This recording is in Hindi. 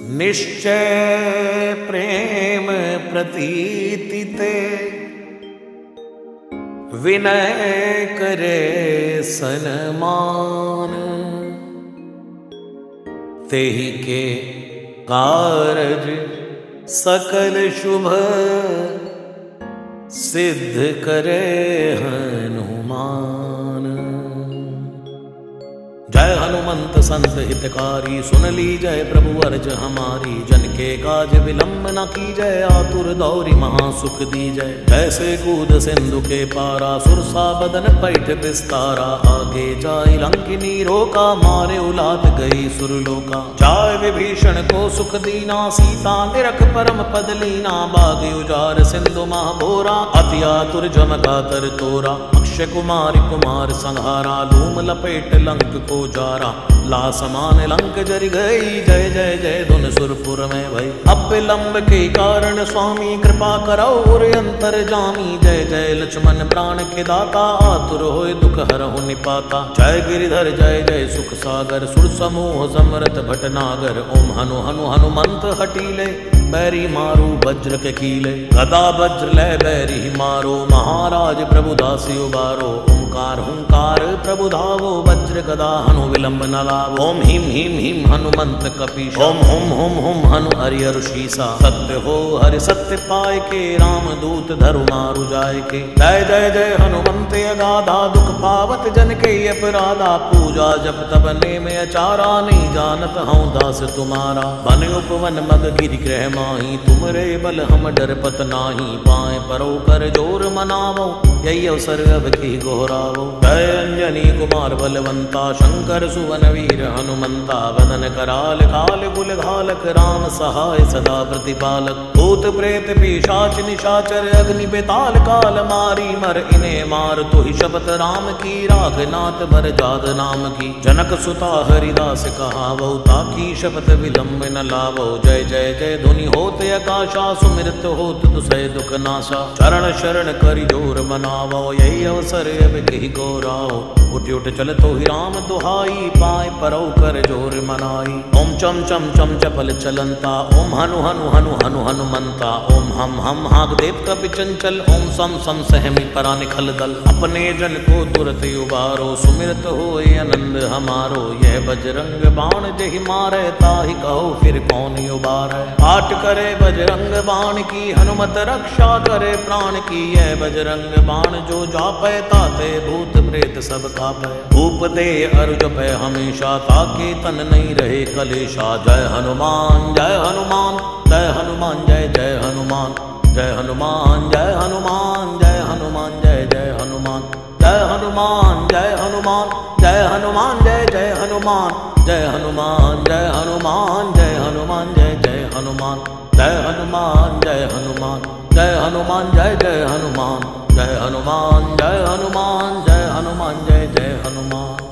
निश्चय प्रेम प्रतीति ते, विनय करे सन्मान। तेहि के कारज सकल शुभ, सिद्ध करे हनुमान। जय हनुमंत संत हितकारी, सुन लीजय प्रभु अर्ज हमारी। जन के काज विलंब न कीजय, आतुर दौरी महासुख दीजय। जैसे कूद सिंधु के पारा, सुरसा बदन पैठ विस्तारा। आगे जाय लंकिनी रोका, मारे उलाद गई सुरलोका। जाय विभीषण को सुख दीना, सीता निरख परम पद लीना। बाग उजार सिंधु महाभोरा, अति आतुर जमका तर तोरा। अक्षय कुमार कुमार संहारा, लूम लपेट लंक को जारा। ला समान लंक जरि गई, जय जय जय धुन सुरपुर में भई। अब विलंब के कारण स्वामी, कृपा करो और अंतर जामी। जय जय लक्ष्मण प्राण के दाता, आतुर होय दुख हरहु निपाता। जय गिरिधर जय जय सुख सागर, सुर समूह समरथ भटनागर। ओम हनु हनु हनुमंत हटीले, बैरी मारू वज्र के कीले। गदा वज्र लय बैरी मारो, महाराज प्रभु दासी उबारो। ओंकार हुंकार प्रभु धावो, वज्र गदा हनु विलंब न लावो। ओम हिम हिम हिम हनुमंत कपीश, ओम हुम हुम हुम हनु हरिहर शीसा। सत्य हो हरि सत्य पाय के, राम दूत धरु मारु जाय के। जय जय जय हनुमंत अगाधा, दुख पावत जन के अपराधा। पूजा जप तब नेम अचारा, नहीं जानत हूँ दास तुम्हारा। बन उपवन मग गिरि ग्रह माही, तुमरे बल हम डर पत नाही। पाए परो कर जोर मनावो, यही अवसर अब की गोहरावो। जय अंजनी कुमार बलवंता, शंकर सुवन वीर हनुमंता। वदन कराल काल कुल घालक, राम सहाय सदा प्रतिपालक। भूत प्रेत पिशाच निशाचर, अग्नि बेताल काल मारी। मर इन्हें मार तो ही शपथ राम की, राघनाथ भर जाद नाम की। जनक सुता हरिदास कहावो, ताकी शपथ विलंब न लावो। जय जय जय धुनि होत आकाशा, सुमिरत होत दुसै दुख नाशा। चरण शरण करि जोर मनावो, यही अवसर अब कही गौराओ। उठ उठ चल तो ही राम दुहाई, पाए परौ कर जोर मनाई। ओम चम चम चम चपल चलंता, ओम हनु हनु हनु हनु हनुमंता। ओम हम हाग देव कपि चंचल, ओम सम सम सहमी परा निखल दल। अपने जन को तुरत उबारो, सुमिरत होए आनंद हमारो। यह बजरंग बाण जहि मारे, ताहि कहो फिर कौन उबारै। पाठ करे बजरंग बाण की, हनुमत रक्षा करे प्राण की। यह बजरंग बाण जो जापै, ताते भूत प्रेत सब कापै। धूप दे अरु जपै हमेशा, ताके तन नहीं रहे कलेशा। जय हनुमान जय हनुमान, जय हनुमान जय जय हनुमान। जय हनुमान जय हनुमान, जय हनुमान जय जय हनुमान। जय हनुमान जय हनुमान, जय हनुमान जय जय हनुमान। जय हनुमान जय हनुमान, जय हनुमान जय जय हनुमान। जय हनुमान जय हनुमान, जय हनुमान जय जय हनुमान। जय हनुमान जय हनुमान, जय हनुमान जय जय हनुमान।